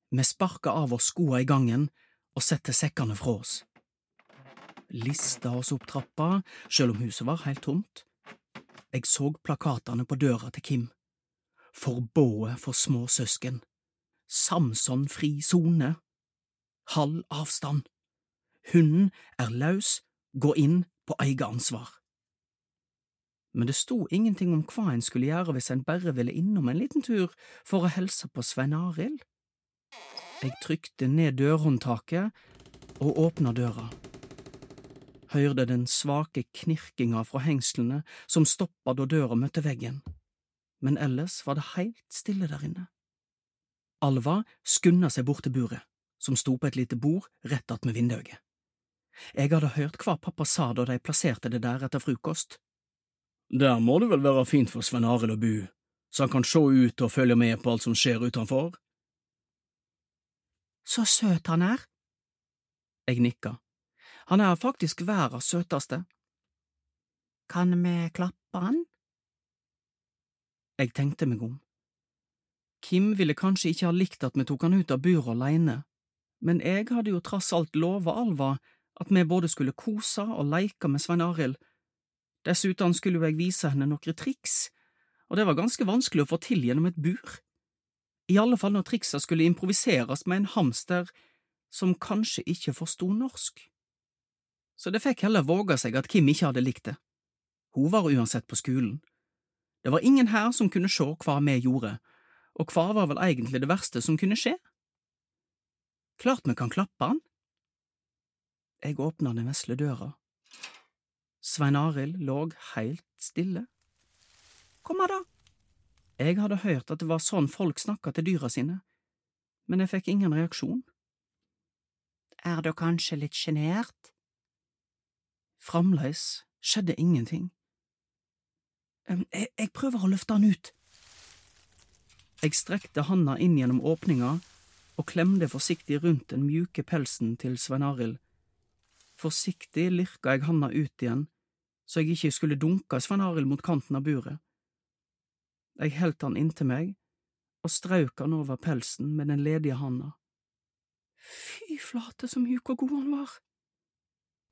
Vi sparka av oss skoa I gangen og sette sekkene fra oss. Lista oss opp trappa, selv om huset var helt tomt. Jeg så plakatene på døra til Kim. Forbodet for små søsken. Samson fri sone. Halv avstand. Hunden løs, gå inn på eget ansvar. Men det sto ingenting om hva en skulle gjøre hvis en bare ville innom en liten tur for å helse på Svein Arild. Jeg trykte ned dørhåndtaket og åpna døra. Hørte den svake knirkinga fra hengslene som stoppa da døra møtte veggen, men ellers var det helt stille der inne. Alva skunda seg bort til buret, som sto på et lite bord rett attmed vinduet. Jeg hadde hørt hva pappa sa da de plasserte det der etter frokost. Der må det vel være fint for Svein Arild å bo, så han kan se ut og følge med på alt som skjer utenfor? Så søt han er. Jeg nikka. Han er faktisk verdens søteste. Kan vi klappe han? Jeg tenkte meg om. Kim ville kanskje ikke ha likt at vi tok han ut av buret alene, men jeg hadde jo trass alt lovet Alva at vi både skulle kose og leke med Svein Arild. Dessuten skulle jeg vise henne noen triks, og det var ganske vanskelig å få til gjennom et bur. I alle fall når triksa skulle improviseres med en hamster som kanskje ikke forstod norsk. Så det fikk heller våge seg at Kim ikke hadde likt det. Hun var uansett på skolen. Det var ingen her som kunne se hva vi gjorde, og hva var vel egentlig det verste som kunne skje? Klart vi kan klappe han. Jeg åpna den vesle døra. Svein Arild lå helt stille. Kom her da. Jeg hadde hørt at det var sånn folk snakket til dyra sine, men jeg fikk ingen reaksjon. Er du kanskje litt sjenert? Framleis skjedde ingenting. Jeg prøver å løfte han ut. Jeg strekte handa inn gjennom åpninga og klemde forsiktig rundt den mjuke pelsen til Svein Arild. Forsiktig lirka jeg handa ut igjen, så jeg ikke skulle dunke Svein Arild mot kanten av buret. Jeg heldt han inntil meg og strauk han over pelsen med den ledige handa. Fy flate så mjuk og god han var.